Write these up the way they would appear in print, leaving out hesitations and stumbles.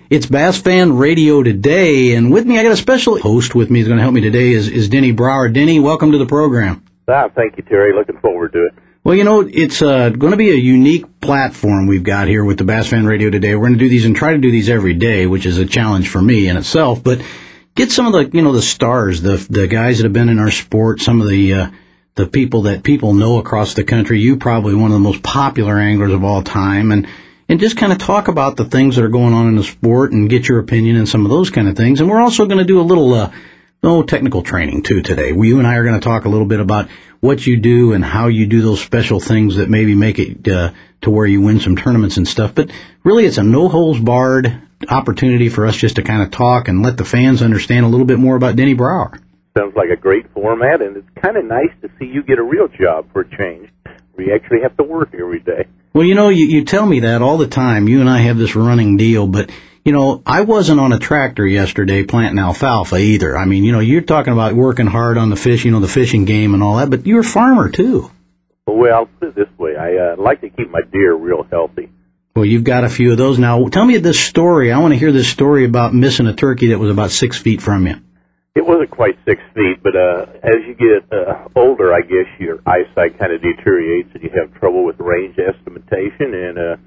It's Bass Fan Radio today, and with me, I got a special host with me who's going to help me today is Denny Brower. Denny, welcome to the program. Thank you, Terry. Looking forward to it. Well, you know, it's going to be a unique platform we've got here with the Bass Fan Radio today. We're going to do these and try to do these every day, which is a challenge for me in itself, but get some of the stars, the guys that have been in our sport, some of the people that people know across the country. You probably one of the most popular anglers of all time, and just kind of talk about the things that are going on in the sport and get your opinion and some of those kind of things. And we're also going to do a little technical training, too, today. You and I are going to talk a little bit about what you do and how you do those special things that maybe make it to where you win some tournaments and stuff. But really, it's a no-holds-barred opportunity for us just to kind of talk and let the fans understand a little bit more about Denny Brower. Sounds like a great format, and it's kind of nice to see you get a real job for a change. We actually have to work every day. Well, you tell me that all the time. You and I have this running deal, but, I wasn't on a tractor yesterday planting alfalfa either. I mean, you're talking about working hard on the fish, the fishing game and all that, but you're a farmer too. Well, I'll put it this way. I like to keep my deer real healthy. Well, you've got a few of those now. Tell me this story. I want to hear this story about missing a turkey that was about 6 feet from you. It wasn't quite 6 feet, but as you get older, I guess your eyesight kind of deteriorates and you have trouble with range estimation. And,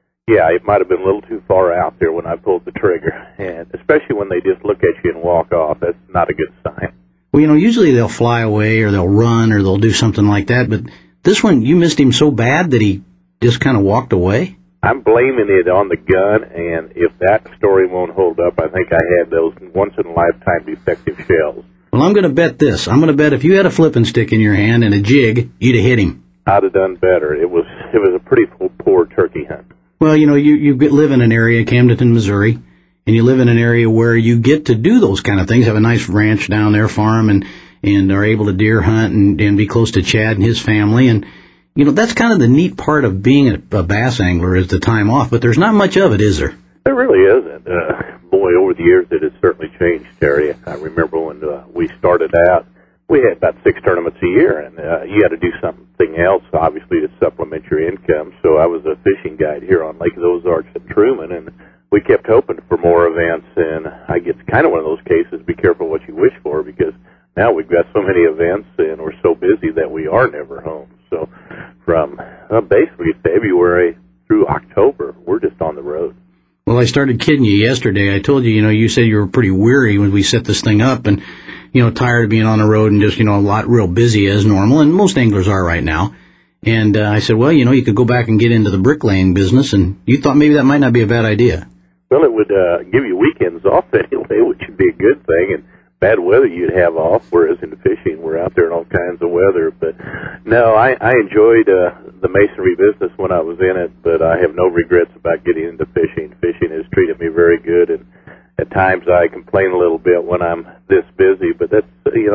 it might have been a little too far out there when I pulled the trigger. And especially when they just look at you and walk off, that's not a good sign. Well, usually they'll fly away or they'll run or they'll do something like that. But this one, you missed him so bad that he just kind of walked away? I'm blaming it on the gun, and if that story won't hold up, I think I had those once-in-a-lifetime defective shells. Well, I'm going to bet this. I'm going to bet if you had a flipping stick in your hand and a jig, you'd have hit him. I'd have done better. It was a pretty poor turkey hunt. Well, you live in an area, Camdenton, Missouri, and you live in an area where you get to do those kind of things, have a nice ranch down there, farm, and are able to deer hunt and be close to Chad and his family, and that's kind of the neat part of being a bass angler is the time off, but there's not much of it, is there? There really isn't. Boy, over the years it has certainly changed, Terry. I remember when we started out, we had about 6 tournaments a year, and you had to do something else, obviously, to supplement your income. So I was a fishing guide here on Lake of the Ozarks at Truman, and we kept hoping for more events, and I guess kind of one of those cases, be careful what you wish for, because now we've got so many events, and we're so busy that we are never home. So from basically February through October, we're just on the road. Well, I started kidding you yesterday. I told you, you said you were pretty weary when we set this thing up and, tired of being on the road and just, real busy as normal, and most anglers are right now. And I said, well, you could go back and get into the bricklaying business, and you thought maybe that might not be a bad idea. Well, it would give you weekends off anyway, which would be a good thing, and bad weather you'd have off, whereas in the fishing we're out there in all kinds of weather. But no, I enjoyed the masonry business when I was in it, but I have no regrets about getting into fishing. Fishing has treated me very good, and at times I complain a little bit when I'm this busy, but that's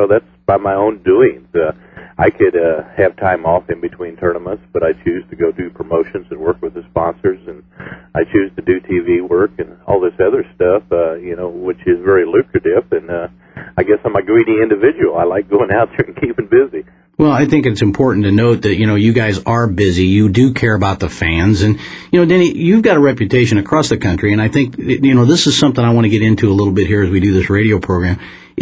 by my own doing. I could have time off in between tournaments, but I choose to go do promotions and work with the sponsors, and I choose to do TV work and all this other stuff, which is very lucrative, and I guess I'm a greedy individual. I like going out there and keeping busy. Well, I think it's important to note that, you guys are busy. You do care about the fans. And, Denny, you've got a reputation across the country, and I think, this is something I want to get into a little bit here as we do this radio program.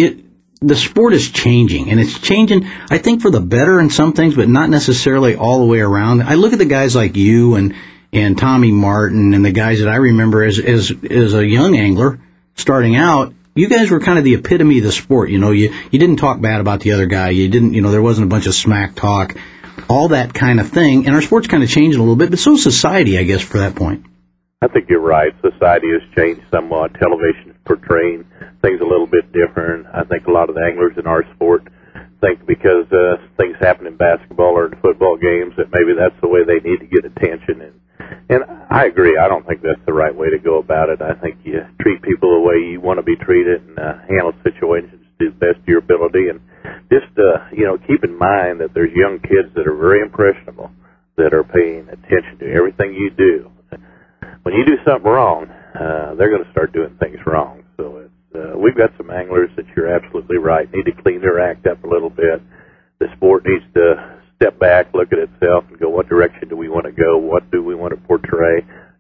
The sport is changing, and it's changing, I think, for the better in some things, but not necessarily all the way around. I look at the guys like you and Tommy Martin and the guys that I remember as a young angler starting out. You guys were kind of the epitome of the sport. You didn't talk bad about the other guy. You didn't, there wasn't a bunch of smack talk, all that kind of thing. And our sport's kind of changing a little bit, but so is society, I guess, for that point. I think you're right. Society has changed somewhat. Television is portraying things a little bit different. I think a lot of the anglers in our sport think because things happen in basketball or in football games that maybe that's the way they need to get attention. And I agree. I don't think that's the right way to go about it. I think you treat people the way you want to be treated and handle situations to the best of your ability. And just, keep in mind that there's young kids that are very impressionable that are paying attention to everything you do. When you do something wrong, they're going to start doing things wrong. So we've got some anglers that you're absolutely right, need to clean their act up a little bit. The sport needs to step back, look at itself, and go, what direction do we want to go? What do we want to portray?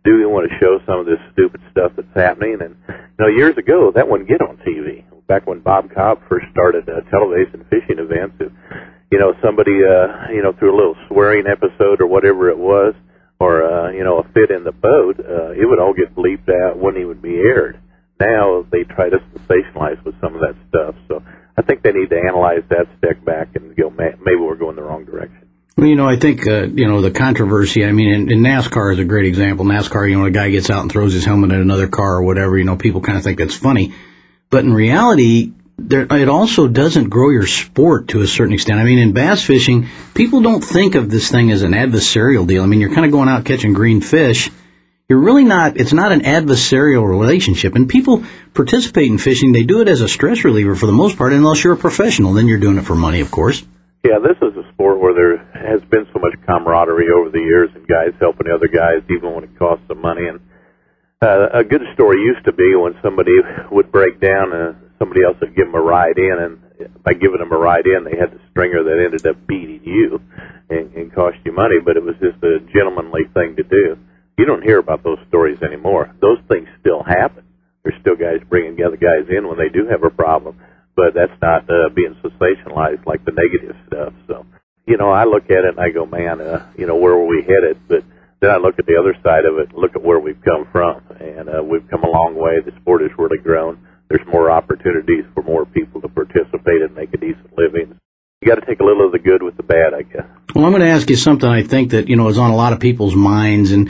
do want to show some of this stupid stuff that's happening. And, years ago, that wouldn't get on TV. Back when Bob Cobb first started television fishing events, if, somebody, through a little swearing episode or whatever it was, or, a fit in the boat, it would all get bleeped out when it would be aired. Now they try to sensationalize with some of that stuff. So I think they need to analyze that, step back, and go, maybe we're going the wrong direction. Well, I think, the controversy, in NASCAR is a great example. NASCAR, a guy gets out and throws his helmet at another car or whatever, people kind of think that's funny. But in reality, it also doesn't grow your sport to a certain extent. In bass fishing, people don't think of this thing as an adversarial deal. You're kind of going out catching green fish. You're really not, it's not an adversarial relationship. And people participate in fishing, they do it as a stress reliever for the most part, unless you're a professional. Then you're doing it for money, of course. Yeah, this is a sport where there has been so much camaraderie over the years and guys helping other guys, even when it costs some money. And a good story used to be when somebody would break down, somebody else would give them a ride in, and by giving them a ride in, they had the stringer that ended up beating you and cost you money, but it was just a gentlemanly thing to do. You don't hear about those stories anymore. Those things still happen. There's still guys bringing the other guys in when they do have a problem, but that's not being sensationalized like the negative stuff. So, I look at it and I go, man, where were we headed? But then I look at the other side of it, look at where we've come from, and we've come a long way. The sport has really grown. There's more opportunities for more people to participate and make a decent living. You got to take a little of the good with the bad, I guess. Well, I'm going to ask you something I think that, is on a lot of people's minds. And,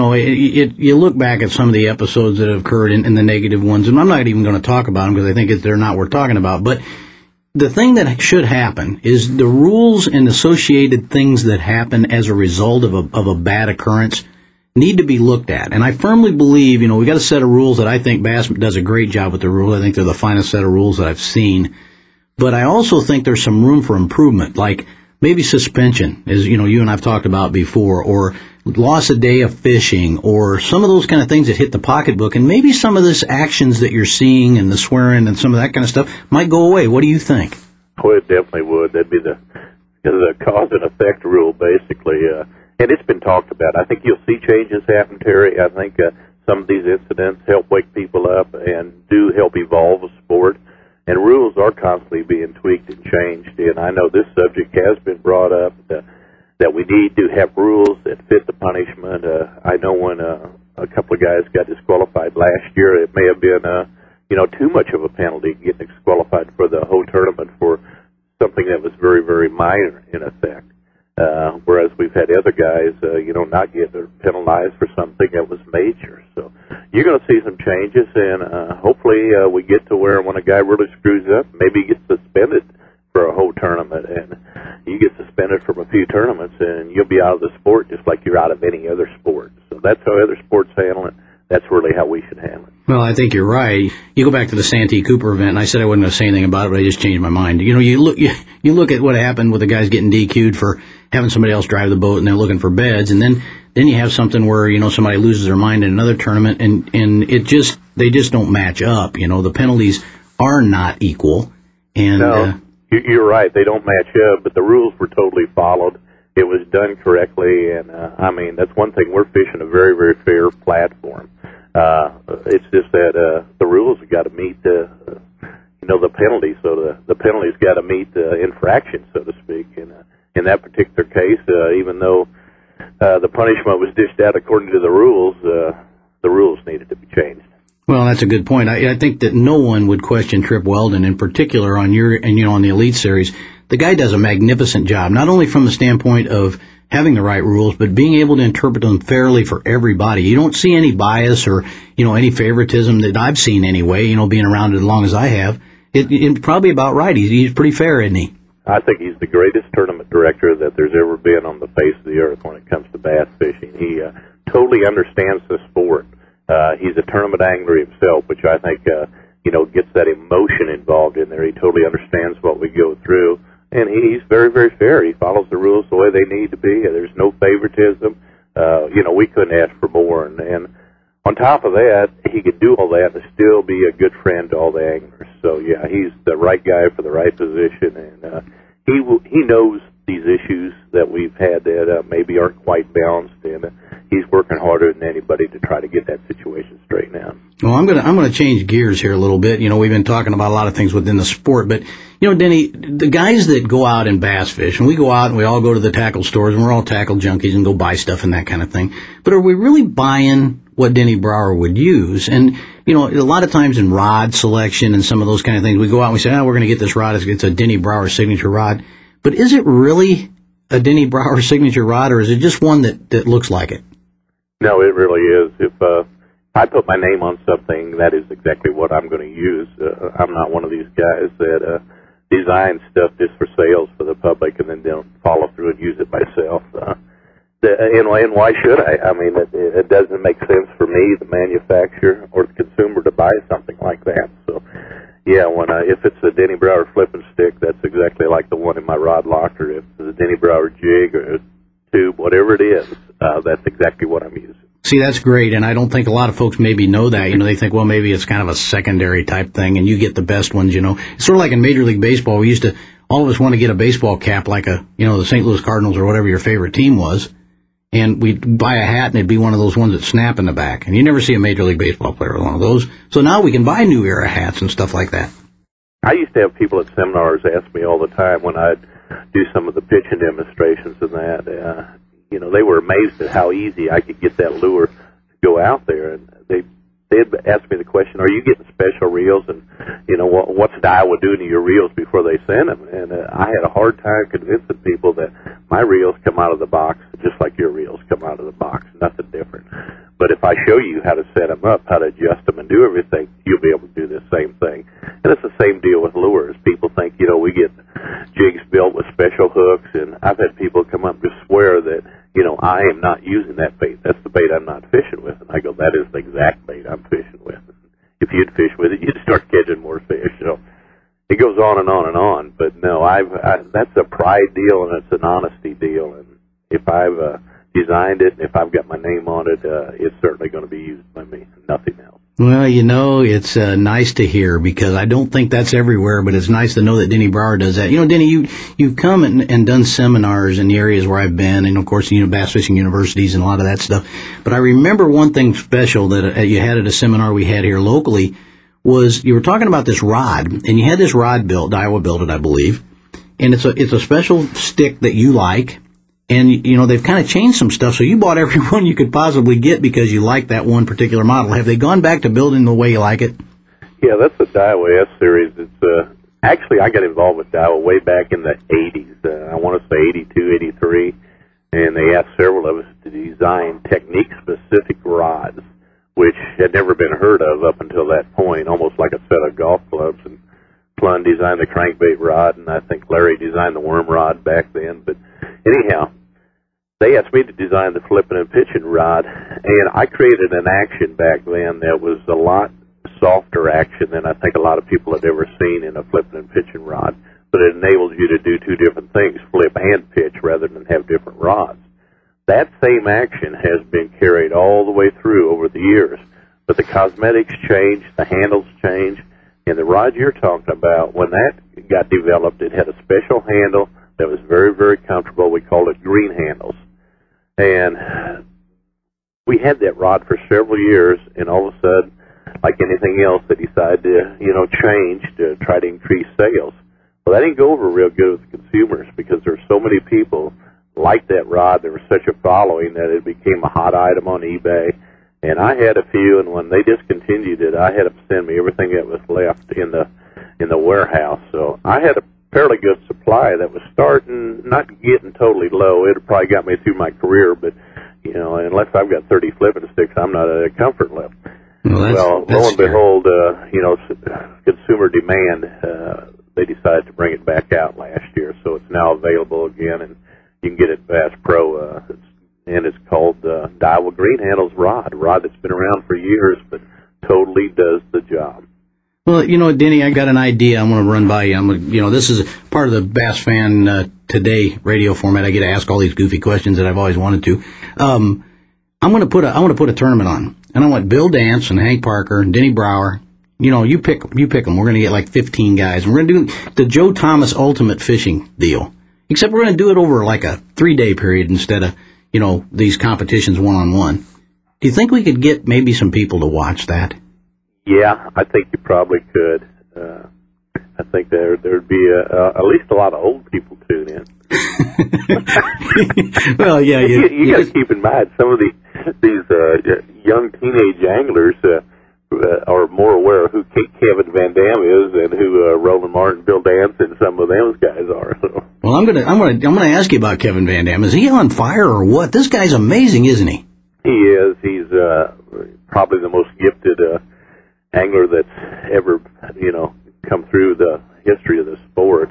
you look back at some of the episodes that have occurred in the negative ones, and I'm not even going to talk about them because I think they're not worth talking about. But the thing that should happen is the rules and associated things that happen as a result of a bad occurrence need to be looked at. And I firmly believe, we got a set of rules that I think Bass does a great job with the rules. I think they're the finest set of rules that I've seen. But I also think there's some room for improvement, like maybe suspension, as you and I've talked about before, or loss a day of fishing, or some of those kind of things that hit the pocketbook. And maybe some of this actions that you're seeing and the swearing and some of that kind of stuff might go away. What do you think? Oh, it definitely would. That'd be the cause and effect rule, basically. And it's been talked about. I think you'll see changes happen, Terry. I think some of these incidents help wake people up and do help evolve the sport. And rules are constantly being tweaked and changed. And I know this subject has been brought up, that we need to have rules that fit the punishment. I know when a couple of guys got disqualified last year, it may have been, too much of a penalty getting disqualified for the whole tournament for something that was very, very minor in effect. Whereas we've had other guys, not get penalized for something that was major. So you're going to see some changes, and hopefully we get to where when a guy really screws up, maybe he gets suspended for a whole tournament, and you get suspended from a few tournaments, and you'll be out of the sport just like you're out of any other sport. So that's how other sports handle it. That's really how we should handle it. Well, I think you're right. You go back to the Santee Cooper event, and I said I wasn't going to say anything about it, but I just changed my mind. You look at what happened with the guys getting DQ'd for having somebody else drive the boat, and they're looking for beds, and then you have something where somebody loses their mind in another tournament, and they just don't match up. The penalties are not equal, and no, you're right. They don't match up, but the rules were totally followed. It was done correctly, and that's one thing. We're fishing a very, very fair platform. It's just that the rules have got to meet the penalties. So the penalties got to meet the infraction, so to speak. And in that particular case, even though the punishment was dished out according to the rules needed to be changed. Well, that's a good point. I think that no one would question Trip Weldon, in particular on on the Elite Series. The guy does a magnificent job, not only from the standpoint of having the right rules, but being able to interpret them fairly for everybody. You don't see any bias or, any favoritism that I've seen anyway, being around as long as I have. It's probably about right. He's pretty fair, isn't he? I think he's the greatest tournament director that there's ever been on the face of the earth when it comes to bass fishing. He totally understands the sport. He's a tournament angler himself, which I think, gets that emotion involved in there. He totally understands what we go through. And he's very, very fair. He follows the rules the way they need to be. There's no favoritism. We couldn't ask for more. And on top of that, he could do all that and still be a good friend to all the anglers. So, yeah, he's the right guy for the right position. And he knows these issues that we've had that maybe aren't quite balanced, and he's working harder than anybody to try to get that situation straightened out. Well, I'm gonna change gears here a little bit. You know, we've been talking about a lot of things within the sport, but you know, Denny, the guys that go out and bass fish, and we go out and we all go to the tackle stores, and we're all tackle junkies and go buy stuff and that kind of thing. But are we really buying what Denny Brauer would use? And you know, a lot of times in rod selection and some of those kind of things, we go out and we say, we're going to get this rod. It's a Denny Brauer signature rod. But is it really a Denny Brauer signature rod, or is it just one that looks like it? No, it really is. If I put my name on something, that is exactly what I'm going to use. I'm not one of these guys that design stuff just for sales for the public and then don't follow through and use it myself. And why should I? I mean, it doesn't make sense for me, the manufacturer, or the consumer to buy something like that. So, yeah, if it's a Denny Brauer flipping stick, that's exactly like the one in my rod locker. If it's a Denny Brauer jig or a tube, whatever it is, that's exactly what I'm using. See, that's great, and I don't think a lot of folks maybe know that. You know, they think, well, maybe it's kind of a secondary type thing, and you get the best ones, you know. It's sort of like in Major League Baseball. We used to, all of us want to get a baseball cap like the St. Louis Cardinals or whatever your favorite team was, and we'd buy a hat, and it'd be one of those ones that snap in the back. And you never see a Major League Baseball player with one of those. So now we can buy new era hats and stuff like that. I used to have people at seminars ask me all the time when I'd do some of the pitching demonstrations and that, they were amazed at how easy I could get that lure to go out there. And they'd ask me the question, are you getting special reels? And, what's Daiwa doing to your reels before they send them? And I had a hard time convincing people that my reels come out of the box just like your reels come out of the box, nothing different. But if I show you how to set them up, how to adjust them and do everything, you'll be able to do the same thing. And it's the same deal with lures. People think, we get jigs built with special hooks, and I've had people come up and just swear that, I am not using that bait. That's the bait I'm not fishing with. And I go, that is the exact bait I'm fishing with. If you'd fish with it, you'd start catching more fish. So it goes on and on and on. But no, that's a pride deal and it's an honesty deal. And if I've designed it, and if I've got my name on it, it's certainly going to be used by me, nothing else. Well, it's nice to hear, because I don't think that's everywhere, but it's nice to know that Denny Brauer does that. Denny, you've come and done seminars in the areas where I've been, and of course, bass fishing universities and a lot of that stuff. But I remember one thing special that you had at a seminar we had here locally was you were talking about this rod, and you had this rod built, Daiwa built it, I believe, and it's a special stick that you like. And, they've kind of changed some stuff, so you bought every one you could possibly get because you like that one particular model. Have they gone back to building the way you like it? Yeah, that's the Daiwa S-Series. It's actually, I got involved with Daiwa way back in the 80s. I want to say 82, 83, and they asked several of us to design technique-specific rods, which had never been heard of up until that point, almost like a set of golf clubs. And Plunn designed the crankbait rod, and I think Larry designed the worm rod back then. But anyhow, they asked me to design the flipping and pitching rod, and I created an action back then that was a lot softer action than I think a lot of people had ever seen in a flipping and pitching rod, but it enables you to do two different things, flip and pitch, rather than have different rods. That same action has been carried all the way through over the years, but the cosmetics changed, the handles changed, and the rod you're talking about, when that got developed, it had a special handle that was very, very comfortable. We called it green handles. And we had that rod for several years, and all of a sudden, like anything else, they decided to, change to try to increase sales. Well, that didn't go over real good with the consumers because there's so many people like that rod. There was such a following that it became a hot item on eBay. And I had a few, and when they discontinued it, I had them send me everything that was left in the warehouse. So I had a fairly good supply that was starting, not getting totally low. It probably got me through my career, but, unless I've got 30 flipping sticks, I'm not at a comfort level. Well, lo and behold, consumer demand, they decided to bring it back out last year, so it's now available again, and you can get it at Bass Pro, and it's called Daiwa Green Handles rod, a rod that's been around for years, but totally does the job. Well, Denny, I got an idea I'm going to run by you. This is part of the Bass Fan Today radio format. I get to ask all these goofy questions that I've always wanted to. I'm going to put a tournament on, and I want Bill Dance and Hank Parker and Denny Brauer. You pick them. We're going to get like 15 guys. And we're going to do the Joe Thomas Ultimate Fishing deal. except we're going to do it over like a 3-day period instead of, these competitions one-on-one. Do you think we could get maybe some people to watch that? Yeah, I think you probably could. I think there'd be at least a lot of old people tune in. Well, yeah, you got to keep in mind some of these young teenage anglers are more aware of who Kevin Van Dam is and who Roland Martin, Bill Dance, and some of those guys are. So. Well, I'm gonna ask you about Kevin Van Dam. Is he on fire or what? This guy's amazing, isn't he? He is. He's probably the most gifted angler that's ever come through the history of the sport.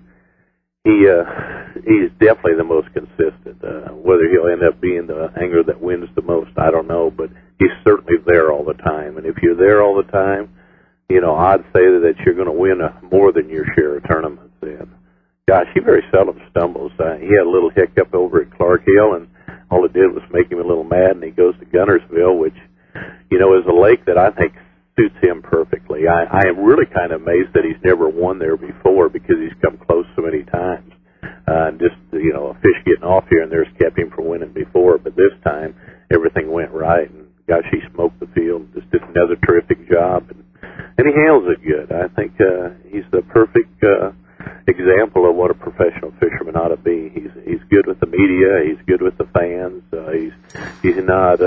He's definitely the most consistent. Whether he'll end up being the angler that wins the most, I don't know, but he's certainly there all the time. And if you're there all the time, I'd say that you're going to win more than your share of tournaments. And gosh, he very seldom stumbles. He had a little hiccup over at Clark Hill, and all it did was make him a little mad, and he goes to Guntersville, which, is a lake that I think suits him perfectly. I am really kind of amazed that he's never won there before because he's come close so many times. Just, a fish getting off here and there's kept him from winning before, but this time everything went right, and gosh, he smoked the field. Just did another terrific job, and he handles it good. I think he's the perfect example of what a professional fisherman ought to be. He's good with the media. He's good with the fans. He's not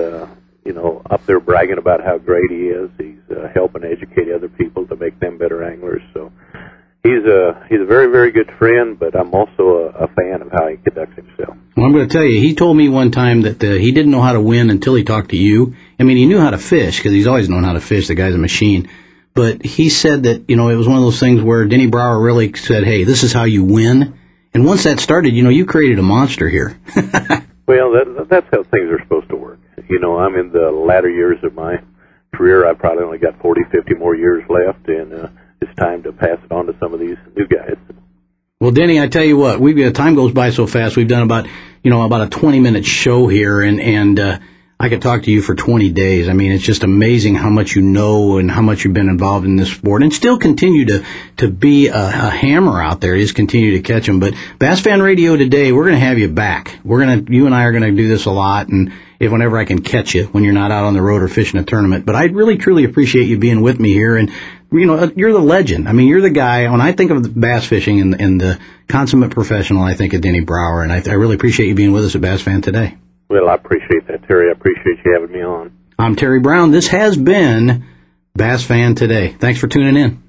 up there bragging about how great he is. He's helping educate other people to make them better anglers. So he's a very, very good friend, but I'm also a fan of how he conducts himself. Well, I'm going to tell you, he told me one time that he didn't know how to win until he talked to you. I mean, he knew how to fish because he's always known how to fish. The guy's a machine. But he said that, it was one of those things where Denny Brower really said, hey, this is how you win. And once that started, you created a monster here. Well, that's how things are supposed to work. I'm in the latter years of my career. I probably only got 40, 50 more years left, and it's time to pass it on to some of these new guys. Well, Denny, I tell you what, time goes by so fast. We've done about a 20-minute show here, and I could talk to you for 20 days. I mean, it's just amazing how much you know and how much you've been involved in this sport, and still continue to be a hammer out there. Just continue to catch them. But Bass Fan Radio today, we're going to have you back. You and I are going to do this a lot, and whenever I can catch you when you're not out on the road or fishing a tournament. But I really, truly appreciate you being with me here. And, you're the legend. I mean, you're the guy. When I think of bass fishing and the consummate professional, I think of Denny Brower. And I really appreciate you being with us at Bass Fan today. Well, I appreciate that, Terry. I appreciate you having me on. I'm Terry Brown. This has been Bass Fan Today. Thanks for tuning in.